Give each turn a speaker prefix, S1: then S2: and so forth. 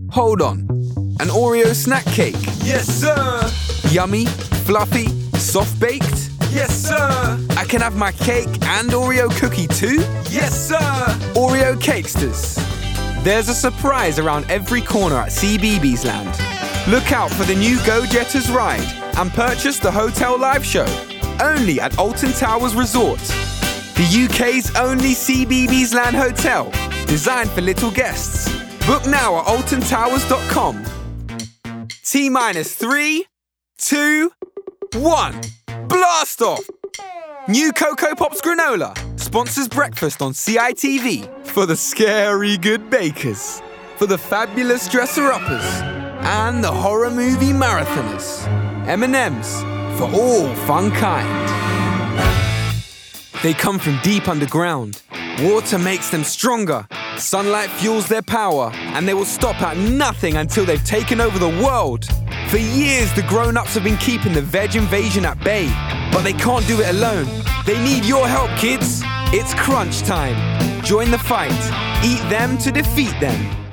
S1: Hold on. An Oreo snack cake?
S2: Yes, sir.
S1: Yummy, fluffy, soft-baked?
S2: Yes, sir.
S1: I can have my cake and Oreo cookie too?
S2: Yes, sir.
S1: Oreo Cakesters. There's a surprise around every corner at CBeebies Land. Look out for the new Go Jetters ride and purchase the Hotel Live show. Only at Alton Towers Resort. The UK's only CBeebies Land hotel. Designed for little guests. Book now at altontowers.com. T-3, 2, 1. Blast off! New Cocoa Pops granola sponsors breakfast on CITV for the scary good bakers, for the fabulous dresser-uppers, and the horror movie marathoners. M&M's for all fun kind. They come from deep underground. Water makes them stronger. Sunlight fuels their power, and they will stop at nothing until they've taken over the world. For years, the grown-ups have been keeping the veg invasion at bay, but they can't do it alone. They need your help, kids. It's crunch time. Join the fight. Eat them to defeat them.